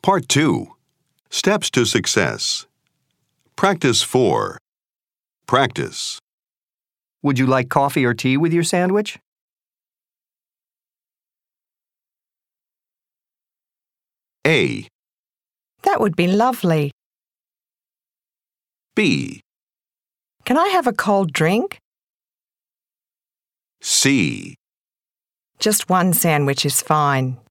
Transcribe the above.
Part 2. Steps to Success. Practice 4. Practice. Would you like coffee or tea with your sandwich? A. That would be lovely. B. Can I have a cold drink? C. Just one sandwich is fine.